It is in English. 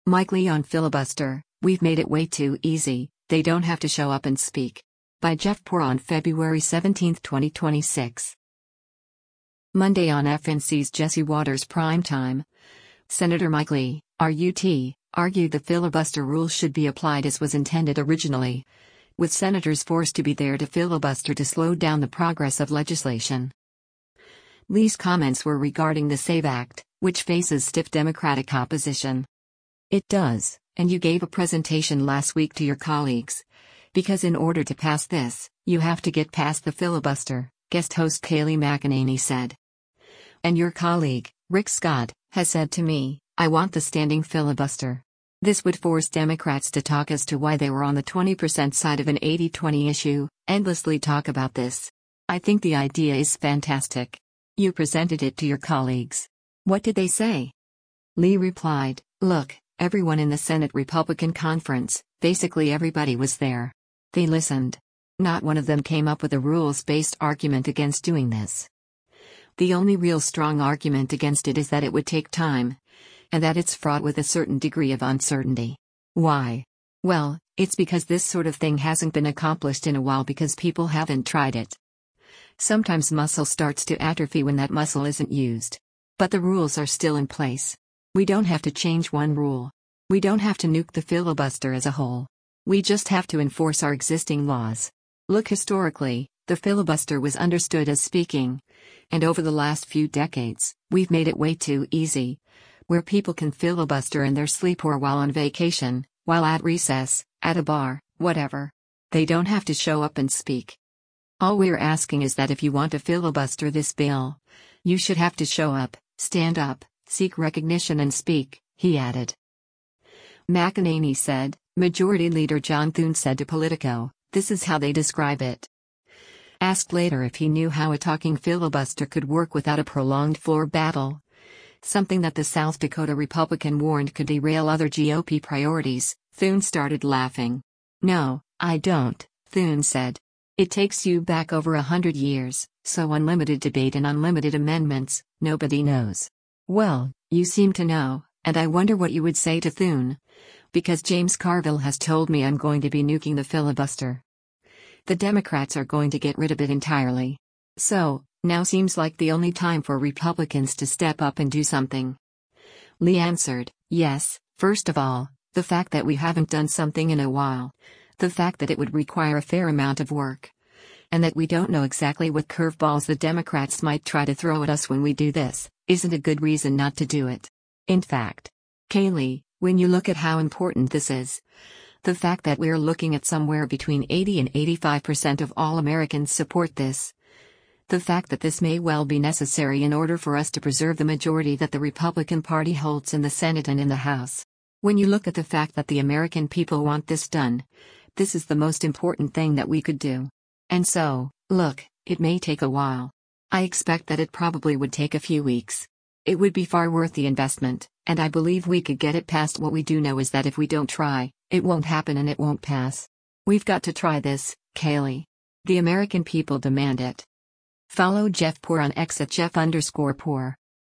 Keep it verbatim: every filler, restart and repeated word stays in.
Mike Lee on filibuster, we've made it way too easy, they don't have to show up and speak. By Jeff Poor on February seventeenth twenty twenty-six. Monday on F N C's Jesse Watters Primetime. Senator Mike Lee, R U T, argued the filibuster rule should be applied as was intended originally, with senators forced to be there to filibuster to slow down the progress of legislation. Lee's comments were regarding the SAVE Act, which faces stiff Democratic opposition. It does, and you gave a presentation last week to your colleagues. Because in order to pass this, you have to get past the filibuster, guest host Kayleigh McEnany said. And your colleague, Rick Scott, has said to me, I want the standing filibuster. This would force Democrats to talk as to why they were on the twenty percent side of an eighty twenty issue, endlessly talk about this. I think the idea is fantastic. You presented it to your colleagues. What did they say? Lee replied, look, everyone in the Senate Republican Conference, basically everybody was there. They listened. Not one of them came up with a rules-based argument against doing this. The only real strong argument against it is that it would take time, and that it's fraught with a certain degree of uncertainty. Why? Well, it's because this sort of thing hasn't been accomplished in a while because people haven't tried it. Sometimes muscle starts to atrophy when that muscle isn't used. But the rules are still in place. We don't have to change one rule. We don't have to nuke the filibuster as a whole. We just have to enforce our existing laws. Look, historically, the filibuster was understood as speaking, and over the last few decades, we've made it way too easy, where people can filibuster in their sleep or while on vacation, while at recess, at a bar, whatever. They don't have to show up and speak. All we're asking is that if you want to filibuster this bill, you should have to show up, stand up, seek recognition and speak, he added. McEnany said. Majority Leader John Thune said to Politico, this is how they describe it. Asked later if he knew how a talking filibuster could work without a prolonged floor battle, something that the South Dakota Republican warned could derail other G O P priorities, Thune started laughing. No, I don't, Thune said. It takes you back over a hundred years, so unlimited debate and unlimited amendments, nobody knows. Well, you seem to know, and I wonder what you would say to Thune. Because James Carville has told me I'm going to be nuking the filibuster. The Democrats are going to get rid of it entirely. So, now seems like the only time for Republicans to step up and do something. Lee answered, yes, first of all, the fact that we haven't done something in a while. The fact that it would require a fair amount of work. And that we don't know exactly what curveballs the Democrats might try to throw at us when we do this, isn't a good reason not to do it. In fact, Kayleigh, when you look at how important this is, the fact that we're looking at somewhere between eighty and eighty-five percent of all Americans support this, the fact that this may well be necessary in order for us to preserve the majority that the Republican Party holds in the Senate and in the House. When you look at the fact that the American people want this done, this is the most important thing that we could do. And so, look, it may take a while. I expect that it probably would take a few weeks. It would be far worth the investment, and I believe we could get it passed. What we do know is that if we don't try, it won't happen and it won't pass. We've got to try this, Kayleigh. The American people demand it. Follow Jeff Poor on X at Jeff underscore Poor.